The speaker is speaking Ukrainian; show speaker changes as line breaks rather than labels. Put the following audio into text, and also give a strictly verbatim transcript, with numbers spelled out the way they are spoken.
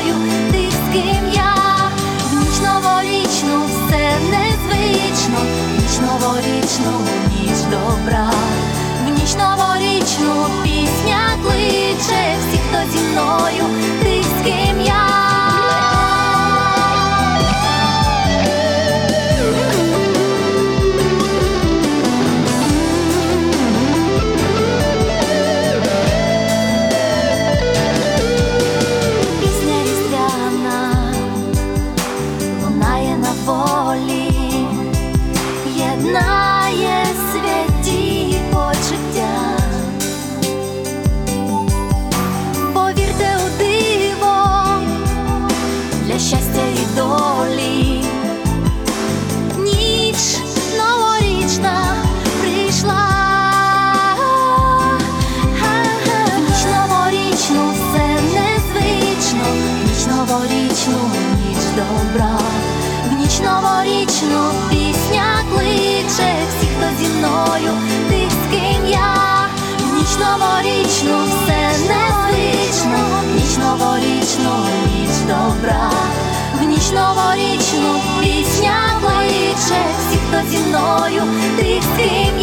мною, тих, з ким я. В ніч новорічну все незвично, в ніч новорічну, ніч добра. В ніч новорічну пісня кличе всіх, хто зі мною, тих, з ким я. Єднає святі почуття. Повірте у диво для щастя і долі. Ніч новорічна прийшла. В ніч новорічну все незвично, в ніч новорічну, ніч добра. В ніч новорічну пісня кличе всіх, хто зі мною, тих, з ким я. В ніч новорічну все незвично, в ніч новорічну, ніч добра. В ніч новорічну пісня кличе всіх, хто зі мною, тих, з ким